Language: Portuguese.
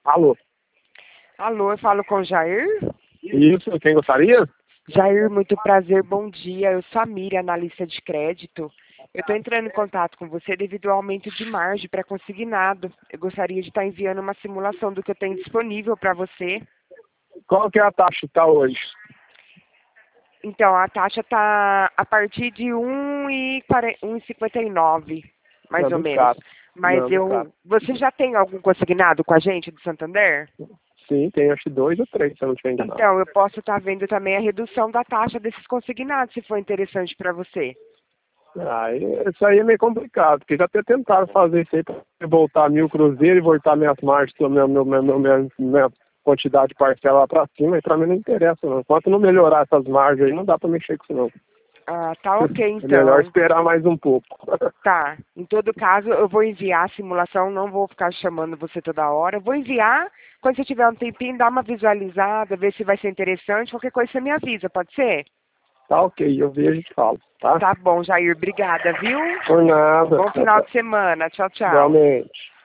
Alô? Alô, eu falo com o Jair? Isso, quem gostaria? Jair, muito prazer, bom dia. Eu sou a Miriam, analista de crédito. Eu estou entrando em contato com você devido ao aumento de margem para consignado. Eu gostaria de estar enviando uma simulação do que eu tenho disponível para você. Qual que é a taxa que tá hoje? Então, a taxa está a partir de 1,59, Não, mais ou muito menos. caro. Mas Não, muito caro. você já tem algum consignado com a gente do Santander? Sim, tem acho que 2 ou 3, se eu não estiver enganado. Então, eu posso estar vendo também a redução da taxa desses consignados, se for interessante para você. Isso aí é meio complicado, porque já até tentaram fazer isso aí para voltar 1.000 cruzeiro e voltar minhas margens, minha quantidade de parcela lá para cima, e para mim não interessa não. Enquanto não melhorar essas margens aí, não dá para mexer com isso não. Ah, tá ok, É melhor então. esperar mais um pouco. Tá. Em todo caso, eu vou enviar a simulação, não vou ficar chamando você toda hora. Eu vou enviar, quando você tiver um tempinho, dá uma visualizada, ver se vai ser interessante. Qualquer coisa você me avisa, pode ser? Tá ok, eu vejo e te falo, tá? Tá bom, Jair. Obrigada, viu? Por nada. Bom final de semana. Tchau, tchau. Igualmente.